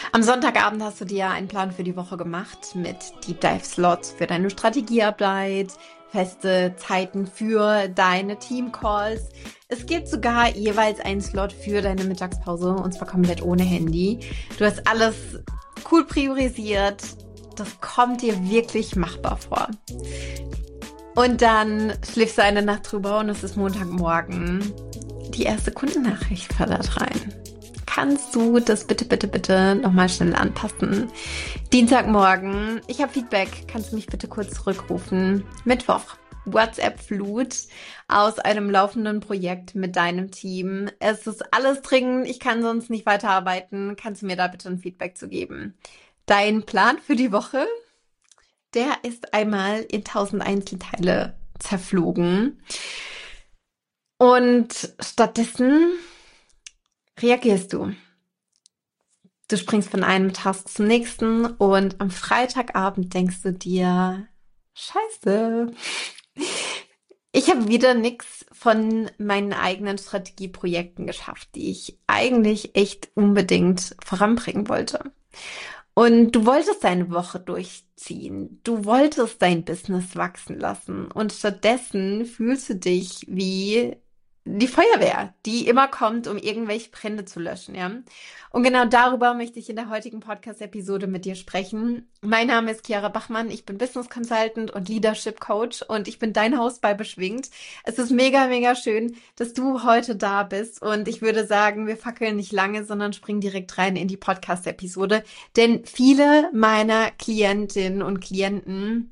Am Sonntagabend hast du dir einen Plan für die Woche gemacht mit Deep Dive Slots für deine Strategiearbeit, feste Zeiten für deine Teamcalls. Es gibt sogar jeweils einen Slot für deine Mittagspause und zwar komplett ohne Handy. Du hast alles cool priorisiert. Das kommt dir wirklich machbar vor. Und dann schläfst du eine Nacht drüber und es ist Montagmorgen. Die erste Kundennachricht flattert rein. Kannst du das bitte nochmal schnell anpassen? Dienstagmorgen, ich habe Feedback, kannst du mich bitte kurz zurückrufen? Mittwoch, WhatsApp-Flut aus einem laufenden Projekt mit deinem Team. Es ist alles dringend, ich kann sonst nicht weiterarbeiten. Kannst du mir da bitte ein Feedback zu geben? Dein Plan für die Woche, der ist einmal in 1000 Einzelteile zerflogen. Und stattdessen reagierst du. Du springst von einem Task zum nächsten und am Freitagabend denkst du dir, Scheiße, ich habe wieder nichts von meinen eigenen Strategieprojekten geschafft, die ich eigentlich echt unbedingt voranbringen wollte. Und du wolltest deine Woche durchziehen. Du wolltest dein Business wachsen lassen. Und stattdessen fühlst du dich wie die Feuerwehr, die immer kommt, um irgendwelche Brände zu löschen, ja. Und genau darüber möchte ich in der heutigen Podcast-Episode mit dir sprechen. Mein Name ist Chiara Bachmann, ich bin Business Consultant und Leadership Coach und ich bin dein Host bei Beschwingt. Es ist mega schön, dass du heute da bist und ich würde sagen, wir fackeln nicht lange, sondern springen direkt rein in die Podcast-Episode, denn viele meiner Klientinnen und Klienten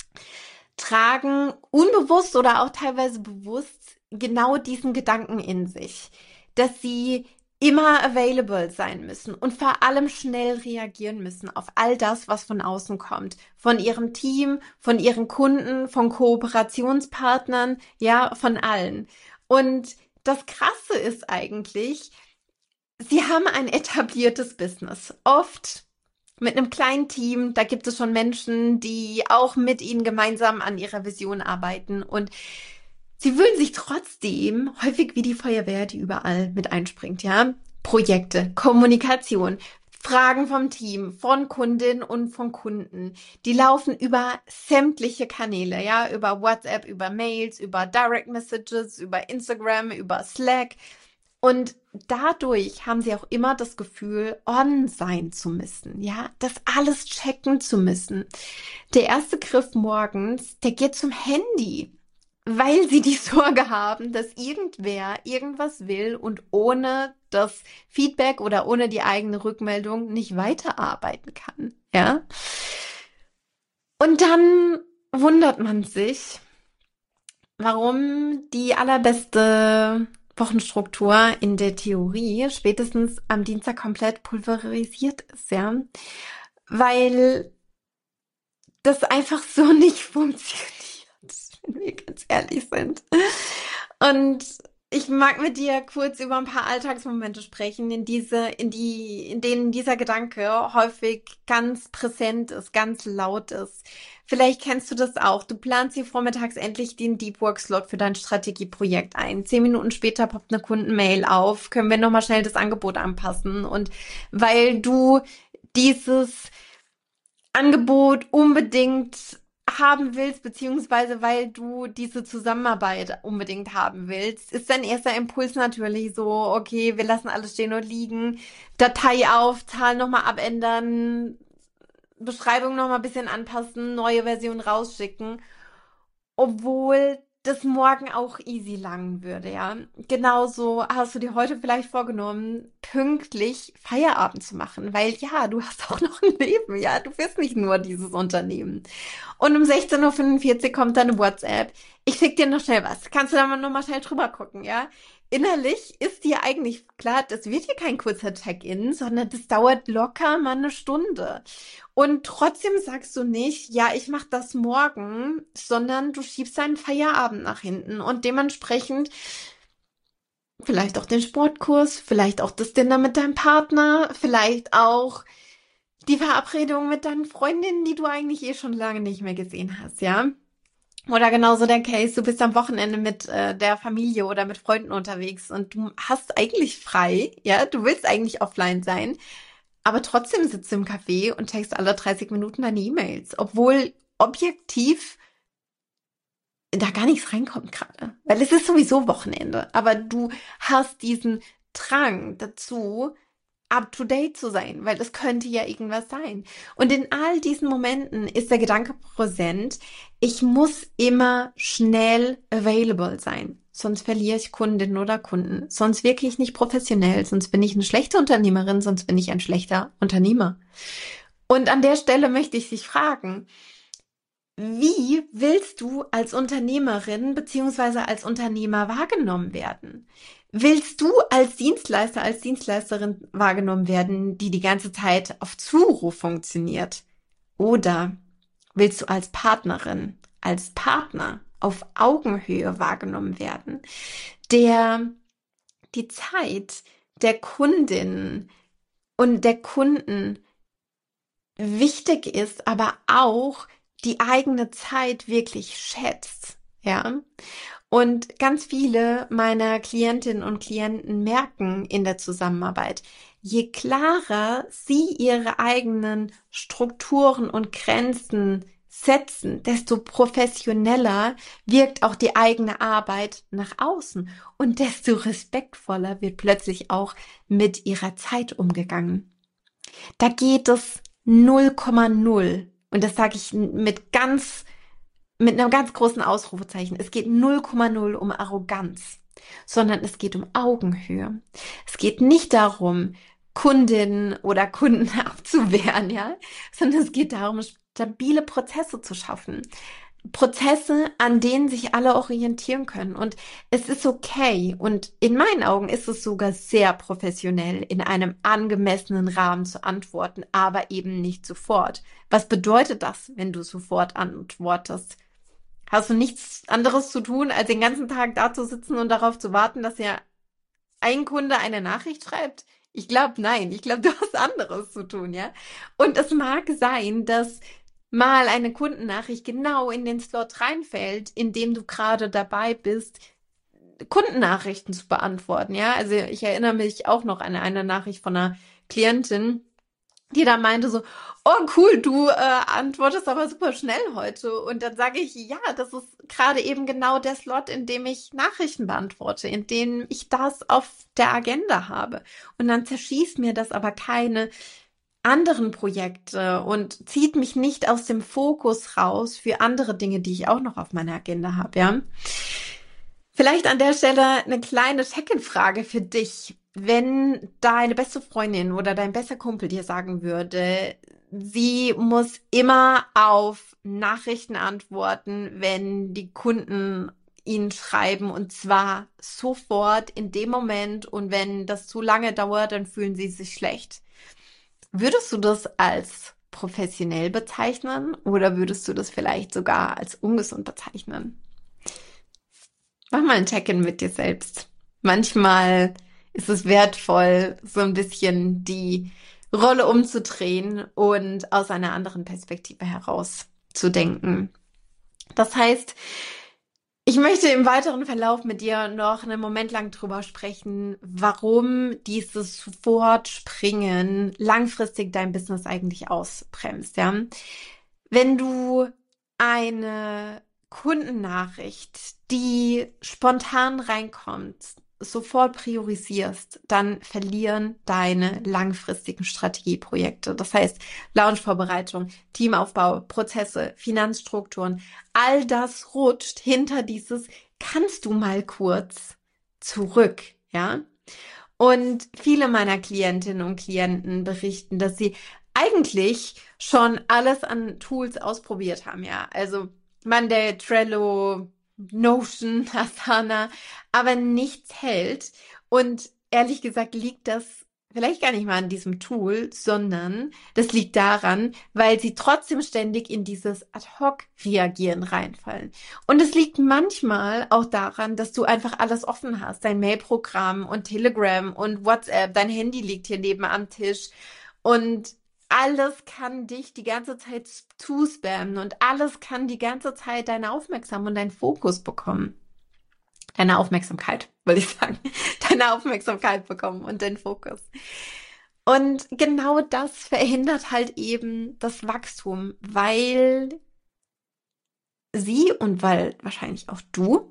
tragen unbewusst oder auch teilweise bewusst genau diesen Gedanken in sich, dass sie immer available sein müssen und vor allem schnell reagieren müssen auf all das, was von außen kommt. Von ihrem Team, von ihren Kunden, von Kooperationspartnern, ja, von allen. Und das Krasse ist eigentlich, sie haben ein etabliertes Business. Oft mit einem kleinen Team, da gibt es schon Menschen, die auch mit ihnen gemeinsam an ihrer Vision arbeiten und sie fühlen sich trotzdem häufig wie die Feuerwehr, die überall mit einspringt, ja? Projekte, Kommunikation, Fragen vom Team, von Kundinnen und von Kunden, die laufen über sämtliche Kanäle, ja? Über WhatsApp, über Mails, über Direct Messages, über Instagram, über Slack. Und dadurch haben sie auch immer das Gefühl, on sein zu müssen, ja? Das alles checken zu müssen. Der erste Griff morgens, der geht zum Handy, weil sie die Sorge haben, dass irgendwer irgendwas will und ohne das Feedback oder ohne die eigene Rückmeldung nicht weiterarbeiten kann, ja? Und dann wundert man sich, warum die allerbeste Wochenstruktur in der Theorie spätestens am Dienstag komplett pulverisiert ist, ja? Weil das einfach so nicht funktioniert, wenn wir ganz ehrlich sind. Und ich mag mit dir kurz über ein paar Alltagsmomente sprechen, in denen dieser Gedanke häufig ganz präsent ist, ganz laut ist. Vielleicht kennst du das auch. Du planst dir vormittags endlich den Deep Work Slot für dein Strategieprojekt ein. 10 Minuten später poppt eine Kundenmail auf. Können wir nochmal schnell das Angebot anpassen? Und weil du dieses Angebot unbedingt haben willst, beziehungsweise weil du diese Zusammenarbeit unbedingt haben willst, ist dein erster Impuls natürlich so, okay, wir lassen alles stehen und liegen, Datei auf, Zahl nochmal abändern, Beschreibung nochmal ein bisschen anpassen, neue Version rausschicken, obwohl das morgen auch easy langen würde, ja. Genauso hast du dir heute vielleicht vorgenommen, pünktlich Feierabend zu machen, weil ja, du hast auch noch ein Leben, ja. Du bist nicht nur dieses Unternehmen. Und um 16:45 Uhr kommt dann eine WhatsApp. Ich schick dir noch schnell was. Kannst du da mal noch mal schnell drüber gucken, ja? Innerlich ist dir eigentlich klar, das wird hier kein kurzer Check-in, sondern das dauert locker mal eine Stunde. Und trotzdem sagst du nicht, ja, ich mache das morgen, sondern du schiebst deinen Feierabend nach hinten und dementsprechend vielleicht auch den Sportkurs, vielleicht auch das Dinner mit deinem Partner, vielleicht auch die Verabredung mit deinen Freundinnen, die du eigentlich eh schon lange nicht mehr gesehen hast, ja? Oder genauso der Case, du bist am Wochenende mit der Familie oder mit Freunden unterwegs und du hast eigentlich frei, ja? Du willst eigentlich offline sein, aber trotzdem sitzt du im Café und checkst alle 30 Minuten deine E-Mails, obwohl objektiv da gar nichts reinkommt gerade. Weil es ist sowieso Wochenende, aber du hast diesen Drang dazu, up to date zu sein, weil es könnte ja irgendwas sein. Und in all diesen Momenten ist der Gedanke präsent, ich muss immer schnell available sein. Sonst verliere ich Kundinnen oder Kunden. Sonst wirke ich nicht professionell. Sonst bin ich eine schlechte Unternehmerin. Sonst bin ich ein schlechter Unternehmer. Und an der Stelle möchte ich dich fragen, wie willst du als Unternehmerin beziehungsweise als Unternehmer wahrgenommen werden? Willst du als Dienstleister, als Dienstleisterin wahrgenommen werden, die die ganze Zeit auf Zuruf funktioniert? Oder willst du als Partnerin, als Partner auf Augenhöhe wahrgenommen werden, der die Zeit der Kundin und der Kunden wichtig ist, aber auch die eigene Zeit wirklich schätzt, ja? Und ganz viele meiner Klientinnen und Klienten merken in der Zusammenarbeit, je klarer sie ihre eigenen Strukturen und Grenzen setzen, desto professioneller wirkt auch die eigene Arbeit nach außen und desto respektvoller wird plötzlich auch mit ihrer Zeit umgegangen. Da geht es 0,0. Und das sage ich mit einem ganz großen Ausrufezeichen. Es geht 0,0 um Arroganz, sondern es geht um Augenhöhe. Es geht nicht darum, Kundinnen oder Kunden abzuwehren, ja, sondern es geht darum, stabile Prozesse zu schaffen. Prozesse, an denen sich alle orientieren können. Und es ist okay. Und in meinen Augen ist es sogar sehr professionell, in einem angemessenen Rahmen zu antworten, aber eben nicht sofort. Was bedeutet das, wenn du sofort antwortest? Hast du nichts anderes zu tun, als den ganzen Tag da zu sitzen und darauf zu warten, dass dir ein Kunde eine Nachricht schreibt? Ich glaube, nein. Ich glaube, du hast anderes zu tun, ja? Und es mag sein, dass mal eine Kundennachricht genau in den Slot reinfällt, in dem du gerade dabei bist, Kundennachrichten zu beantworten, ja? Also ich erinnere mich auch noch an eine Nachricht von einer Klientin, die da meinte so, oh cool, du antwortest aber super schnell heute. Und dann sage ich, ja, das ist gerade eben genau der Slot, in dem ich Nachrichten beantworte, in dem ich das auf der Agenda habe. Und dann zerschießt mir das aber keine anderen Projekte und zieht mich nicht aus dem Fokus raus für andere Dinge, die ich auch noch auf meiner Agenda habe, ja. Vielleicht an der Stelle eine kleine Check-in-Frage für dich. Wenn deine beste Freundin oder dein bester Kumpel dir sagen würde, sie muss immer auf Nachrichten antworten, wenn die Kunden ihnen schreiben und zwar sofort in dem Moment und wenn das zu lange dauert, dann fühlen sie sich schlecht. Würdest du das als professionell bezeichnen oder würdest du das vielleicht sogar als ungesund bezeichnen? Mach mal ein Check-in mit dir selbst. Manchmal ist es wertvoll, so ein bisschen die Rolle umzudrehen und aus einer anderen Perspektive heraus zu denken. Das heißt, ich möchte im weiteren Verlauf mit dir noch einen Moment lang drüber sprechen, warum dieses Sofortspringen langfristig dein Business eigentlich ausbremst, ja? Wenn du eine Kundennachricht, die spontan reinkommt, sofort priorisierst, dann verlieren deine langfristigen Strategieprojekte. Das heißt, Launchvorbereitung, Teamaufbau, Prozesse, Finanzstrukturen, all das rutscht hinter dieses kannst du mal kurz zurück, ja? Und viele meiner Klientinnen und Klienten berichten, dass sie eigentlich schon alles an Tools ausprobiert haben, ja. Also Monday, Trello, Notion, Asana, aber nichts hält. Und ehrlich gesagt liegt das vielleicht gar nicht mal an diesem Tool, sondern das liegt daran, weil sie trotzdem ständig in dieses Ad-Hoc-Reagieren reinfallen. Und es liegt manchmal auch daran, dass du einfach alles offen hast. Dein Mailprogramm und Telegram und WhatsApp, dein Handy liegt hier neben am Tisch und alles kann dich die ganze Zeit zuspammen und alles kann die ganze Zeit deine Aufmerksamkeit und deinen Fokus bekommen. Deine Aufmerksamkeit, würde ich sagen. Deine Aufmerksamkeit bekommen und den Fokus. Und genau das verhindert halt eben das Wachstum, weil sie und weil wahrscheinlich auch du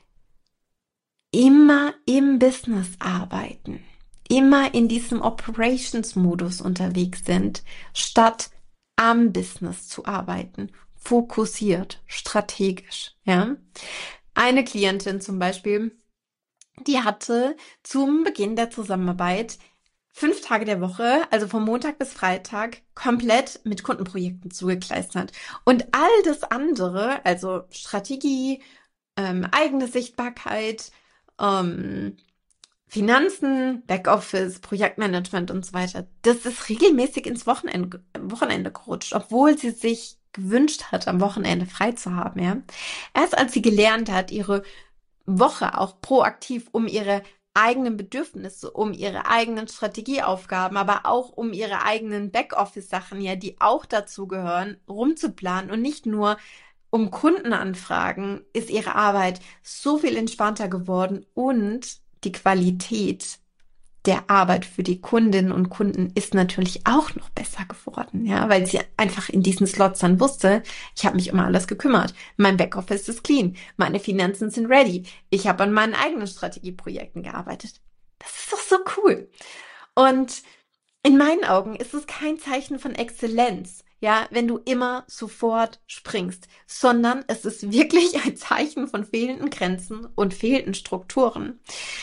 immer im Business arbeiten, immer in diesem Operations-Modus unterwegs sind, statt am Business zu arbeiten, fokussiert, strategisch, ja. Eine Klientin zum Beispiel, die hatte zum Beginn der Zusammenarbeit 5 Tage der Woche, also von Montag bis Freitag, komplett mit Kundenprojekten zugekleistert. Und all das andere, also Strategie, eigene Sichtbarkeit, ähm, Finanzen, Backoffice, Projektmanagement und so weiter, das ist regelmäßig ins Wochenende gerutscht, obwohl sie sich gewünscht hat, am Wochenende frei zu haben, ja. Erst als sie gelernt hat, ihre Woche auch proaktiv um ihre eigenen Bedürfnisse, um ihre eigenen Strategieaufgaben, aber auch um ihre eigenen Backoffice-Sachen, ja, die auch dazu gehören, rumzuplanen und nicht nur um Kundenanfragen, ist ihre Arbeit so viel entspannter geworden und die Qualität der Arbeit für die Kundinnen und Kunden ist natürlich auch noch besser geworden, ja, weil sie einfach in diesen Slots dann wusste, ich habe mich um alles gekümmert, mein Backoffice ist clean, meine Finanzen sind ready, ich habe an meinen eigenen Strategieprojekten gearbeitet. Das ist doch so cool. Und in meinen Augen ist es kein Zeichen von Exzellenz, ja, wenn du immer sofort springst, sondern es ist wirklich ein Zeichen von fehlenden Grenzen und fehlenden Strukturen.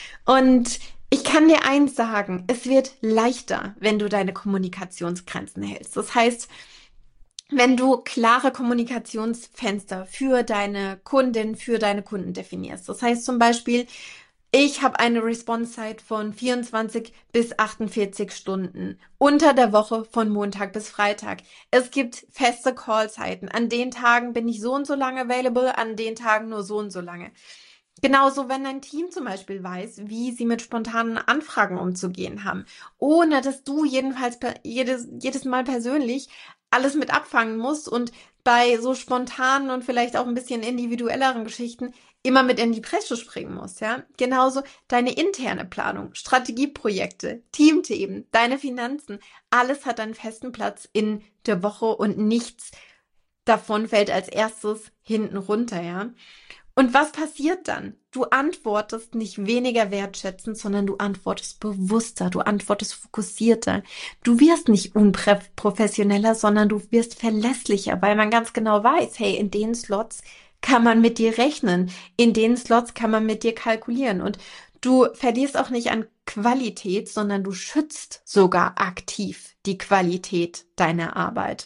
Und ich kann dir eins sagen, es wird leichter, wenn du deine Kommunikationsgrenzen hältst. Das heißt, wenn du klare Kommunikationsfenster für deine Kundin, für deine Kunden definierst. Das heißt zum Beispiel, ich habe eine Response-Zeit von 24 bis 48 Stunden unter der Woche von Montag bis Freitag. Es gibt feste Callzeiten. An den Tagen bin ich so und so lange available, an den Tagen nur so und so lange. Genauso, wenn dein Team zum Beispiel weiß, wie sie mit spontanen Anfragen umzugehen haben, ohne dass du jedenfalls jedes Mal persönlich alles mit abfangen musst und bei so spontanen und vielleicht auch ein bisschen individuelleren Geschichten immer mit in die Bresche springen musst, ja. Genauso deine interne Planung, Strategieprojekte, Teamthemen, deine Finanzen, alles hat einen festen Platz in der Woche und nichts davon fällt als erstes hinten runter, ja. Und was passiert dann? Du antwortest nicht weniger wertschätzend, sondern du antwortest bewusster, du antwortest fokussierter. Du wirst nicht unprofessioneller, sondern du wirst verlässlicher, weil man ganz genau weiß, hey, in den Slots kann man mit dir rechnen, in den Slots kann man mit dir kalkulieren und du verlierst auch nicht an Qualität, sondern du schützt sogar aktiv die Qualität deiner Arbeit.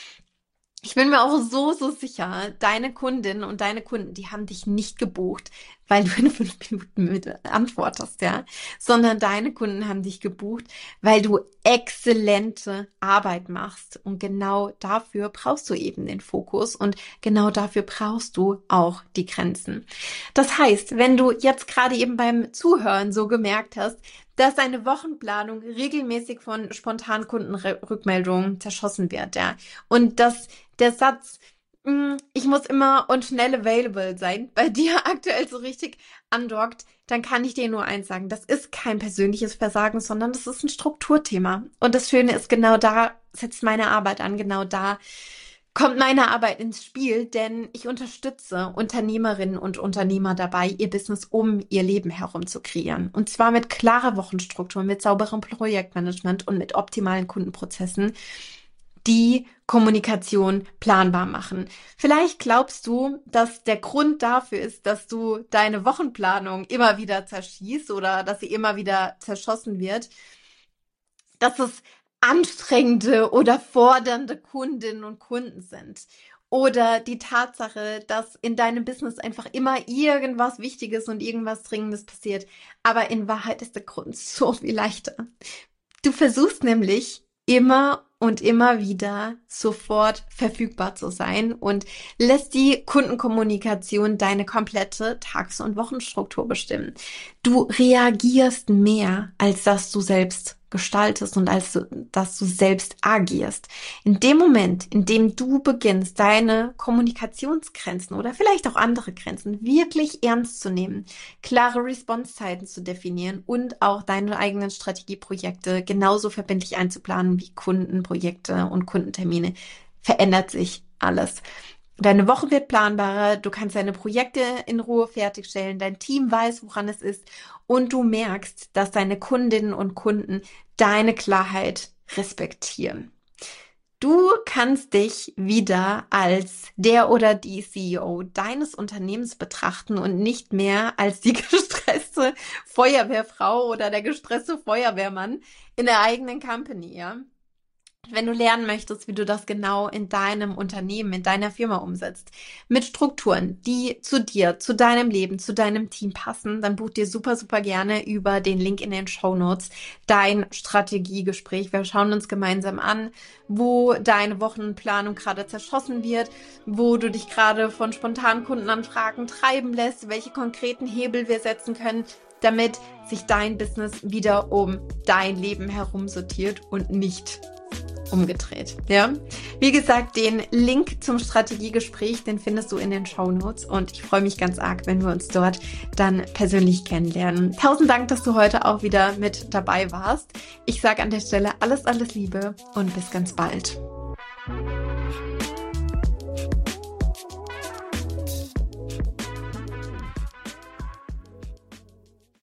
Ich bin mir auch so sicher, deine Kundinnen und deine Kunden, die haben dich nicht gebucht, weil du in 5 Minuten mit antwortest, ja, sondern deine Kunden haben dich gebucht, weil du exzellente Arbeit machst. Und genau dafür brauchst du eben den Fokus und genau dafür brauchst du auch die Grenzen. Das heißt, wenn du jetzt gerade eben beim Zuhören so gemerkt hast, dass deine Wochenplanung regelmäßig von spontanen Kundenrückmeldungen zerschossen wird, ja, und dass der Satz, ich muss immer und schnell available sein, bei dir aktuell so richtig andockt, dann kann ich dir nur eins sagen, das ist kein persönliches Versagen, sondern das ist ein Strukturthema. Und das Schöne ist, genau da setzt meine Arbeit an, genau da kommt meine Arbeit ins Spiel, denn ich unterstütze Unternehmerinnen und Unternehmer dabei, ihr Business um ihr Leben herum zu kreieren. Und zwar mit klarer Wochenstruktur, mit sauberem Projektmanagement und mit optimalen Kundenprozessen, die Kommunikation planbar machen. Vielleicht glaubst du, dass der Grund dafür ist, dass du deine Wochenplanung immer wieder zerschießt oder dass sie immer wieder zerschossen wird, dass es anstrengende oder fordernde Kundinnen und Kunden sind. Oder die Tatsache, dass in deinem Business einfach immer irgendwas Wichtiges und irgendwas Dringendes passiert. Aber in Wahrheit ist der Grund so viel leichter. Du versuchst nämlich immer und immer wieder sofort verfügbar zu sein und lässt die Kundenkommunikation deine komplette Tages- und Wochenstruktur bestimmen. Du reagierst mehr, als dass du selbst gestaltest und dass du selbst agierst. In dem Moment, in dem du beginnst, deine Kommunikationsgrenzen oder vielleicht auch andere Grenzen wirklich ernst zu nehmen, klare Response-Zeiten zu definieren und auch deine eigenen Strategieprojekte genauso verbindlich einzuplanen wie Kundenprojekte und Kundentermine, verändert sich alles. Deine Woche wird planbarer, du kannst deine Projekte in Ruhe fertigstellen, dein Team weiß, woran es ist und du merkst, dass deine Kundinnen und Kunden deine Klarheit respektieren. Du kannst dich wieder als der oder die CEO deines Unternehmens betrachten und nicht mehr als die gestresste Feuerwehrfrau oder der gestresste Feuerwehrmann in der eigenen Company, ja? Wenn du lernen möchtest, wie du das genau in deinem Unternehmen, in deiner Firma umsetzt, mit Strukturen, die zu dir, zu deinem Leben, zu deinem Team passen, dann buch dir super, super gerne über den Link in den Shownotes dein Strategiegespräch. Wir schauen uns gemeinsam an, wo deine Wochenplanung gerade zerschossen wird, wo du dich gerade von spontanen Kundenanfragen treiben lässt, welche konkreten Hebel wir setzen können, damit sich dein Business wieder um dein Leben herum sortiert und nicht umgedreht. Ja, wie gesagt, den Link zum Strategiegespräch, den findest du in den Shownotes und ich freue mich ganz arg, wenn wir uns dort dann persönlich kennenlernen. Tausend Dank, dass du heute auch wieder mit dabei warst. Ich sage an der Stelle alles, alles Liebe und bis ganz bald.